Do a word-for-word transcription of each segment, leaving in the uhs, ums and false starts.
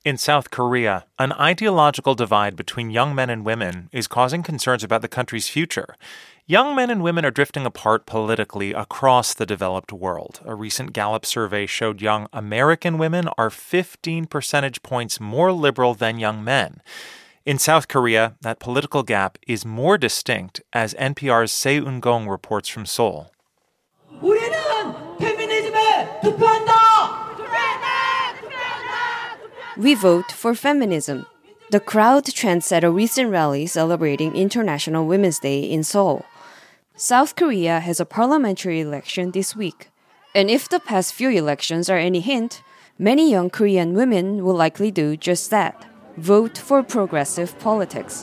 In South Korea, an ideological divide between young men and women is causing concerns about the country's future. Young men and women are drifting apart politically across the developed world. A recent Gallup survey showed young American women are fifteen percentage points more liberal than young men. In South Korea, that political gap is more distinct, as N P R's Se Eun-gong reports from Seoul. 우리는 페미니즘에 투표한다! We vote for feminism. The crowd chants at a recent rally celebrating International Women's Day in Seoul. South Korea has a parliamentary election this week. And if the past few elections are any hint, many young Korean women will likely do just that. Vote for progressive politics.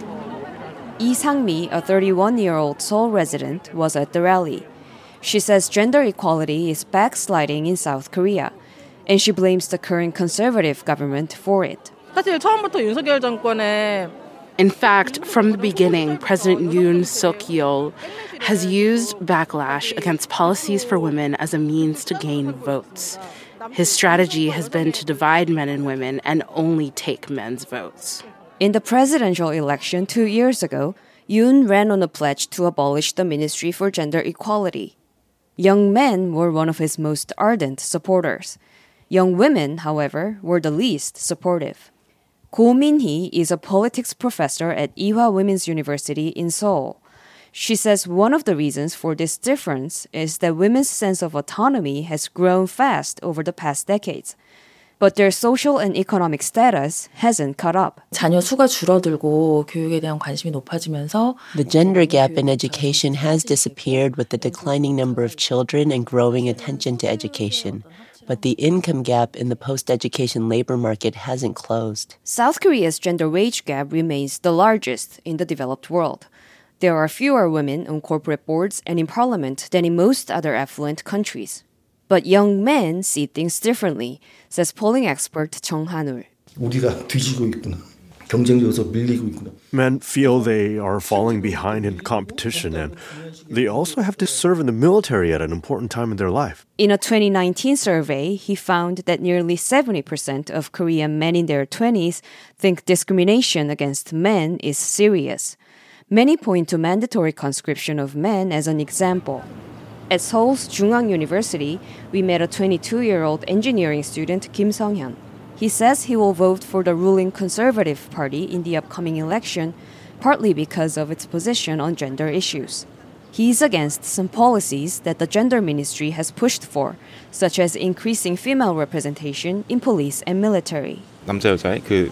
Lee Sang-mi, a thirty-one-year-old Seoul resident, was at the rally. She says gender equality is backsliding in South Korea, and she blames the current conservative government for it. 사실 처음부터 윤석열 정권의 In fact, from the beginning, President Yoon Suk-yeol has used backlash against policies for women as a means to gain votes. His strategy has been to divide men and women and only take men's votes. In the presidential election two years ago, Yoon ran on a pledge to abolish the Ministry for Gender Equality. Young men were one of his most ardent supporters. Young women, however, were the least supportive. Ko Min-hee is a politics professor at Ewha Women's University in Seoul. She says one of the reasons for this difference is that women's sense of autonomy has grown fast over the past decades. But their social and economic status hasn't caught up. 자녀 수가 줄어들고 교육에 대한 관심이 높아지면서 The gender gap in education has disappeared with the declining number of children and growing attention to education. But the income gap in the post-education labor market hasn't closed. South Korea's gender wage gap remains the largest in the developed world. There are fewer women on corporate boards and in parliament than in most other affluent countries. But young men see things differently, says polling expert Chung Han-ul. 우리가 뒤지고 있구나. 경쟁력에서 밀리고 있구나. Men feel they are falling behind in competition, and they also have to serve in the military at an important time in their life. In a twenty nineteen survey, he found that nearly seventy percent of Korean men in their twenties think discrimination against men is serious. Many point to mandatory conscription of men as an example. At Seoul's Jungwon University, we met a twenty-two-year-old engineering student, Kim Sung-hyun. He says he will vote for the ruling Conservative Party in the upcoming election, partly because of its position on gender issues. He's against some policies that the Gender Ministry has pushed for, such as increasing female representation in police and military. 남자 여자의 그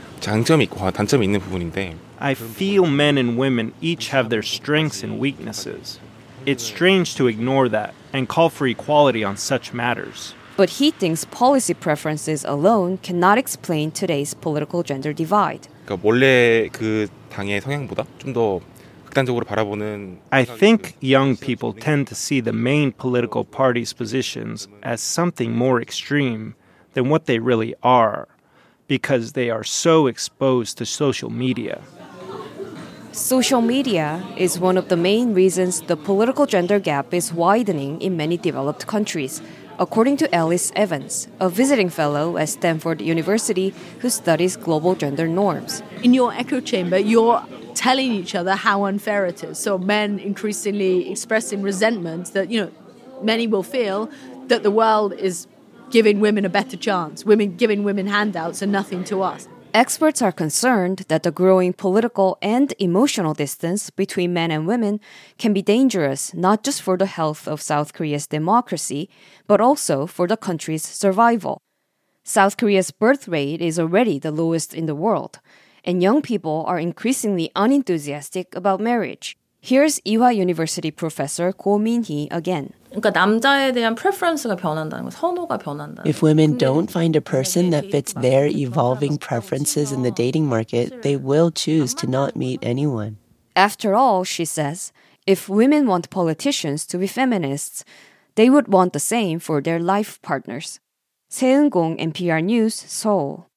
장점이 있고 단점이 있는 부분인데 I feel men and women each have their strengths and weaknesses. It's strange to ignore that and call for equality on such matters. But he thinks policy preferences alone cannot explain today's political gender divide. 그러니까 원래 그 당의 성향보다 좀 더 극단적으로 바라보는 I think young people tend to see the main political party's positions as something more extreme than what they really are, because they are so exposed to social media. Social media is one of the main reasons the political gender gap is widening in many developed countries, according to Alice Evans, a visiting fellow at Stanford University who studies global gender norms. In your echo chamber, you're telling each other how unfair it is. So men increasingly expressing resentment that, you know, many will feel that the world is giving women a better chance, women giving women handouts and nothing to us. Experts are concerned that the growing political and emotional distance between men and women can be dangerous not just for the health of South Korea's democracy, but also for the country's survival. South Korea's birth rate is already the lowest in the world, and young people are increasingly unenthusiastic about marriage. Here's Ewha University professor Ko Min-hee again. 그러니까 남자에 대한 preference가 변한다는 거, 선호가 변한다는 If women don't find a person that fits their evolving preferences in the dating market, they will choose to not meet anyone. After all, she says, if women want politicians to be feminists, they would want the same for their life partners. Se Eun-gong, N P R News, Seoul.